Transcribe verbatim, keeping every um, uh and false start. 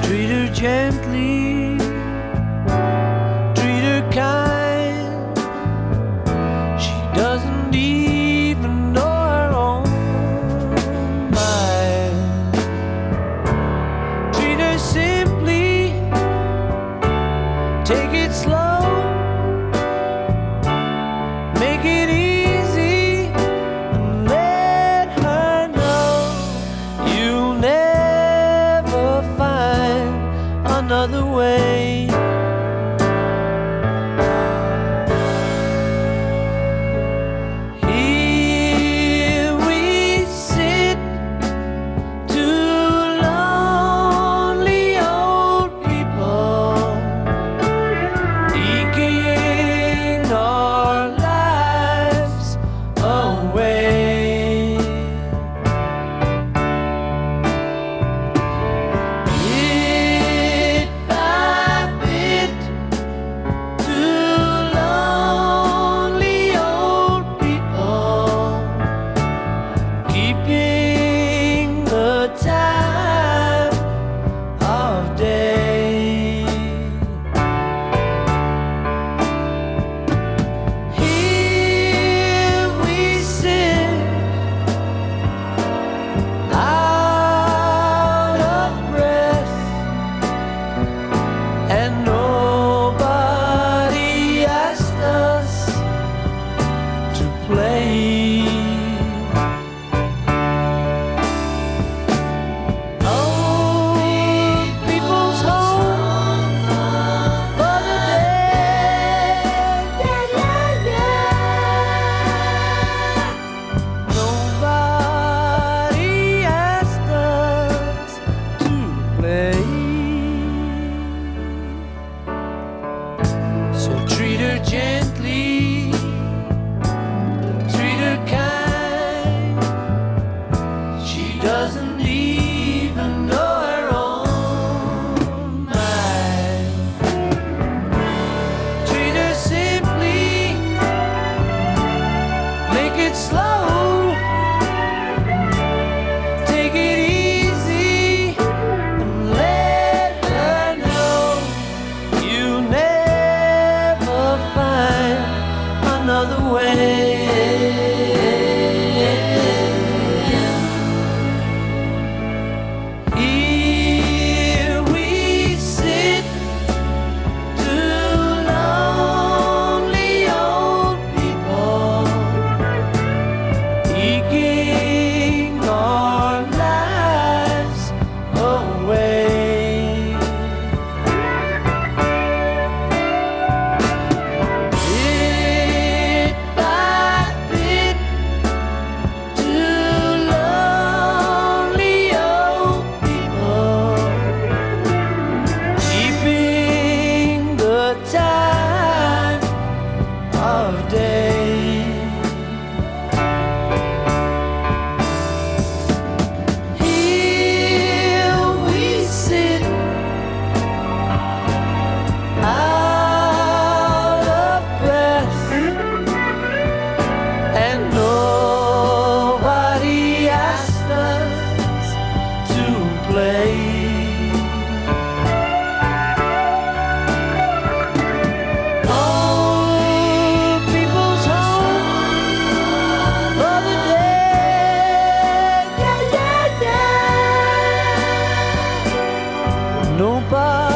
treat her gently, treat her kind. She doesn't even know her own mind. Treat her simply, take it slow, make it easy, and let her know you'll never find another way. Here we sit, two lonely old people, eking our lives away. Bit by bit, two lonely old people, keeping the time of day. Here we sit, out of breath, and nobody asked us to play. Old people's home for the dead. Yeah, yeah, yeah. Nobody asked us to play. So treat her gently, treat her kind. She doesn't even know her own mind. Treat her simply, make it slow, take it easy, and let her know you'll never find another way. Here we sit, two lonely old people, eking our lives away. Bit by bit, two lonely old people, keeping the time of day. Here we sit, out of breath, and nobody asked us to play. Old people's home for the dead. Yeah, yeah, yeah. Nobody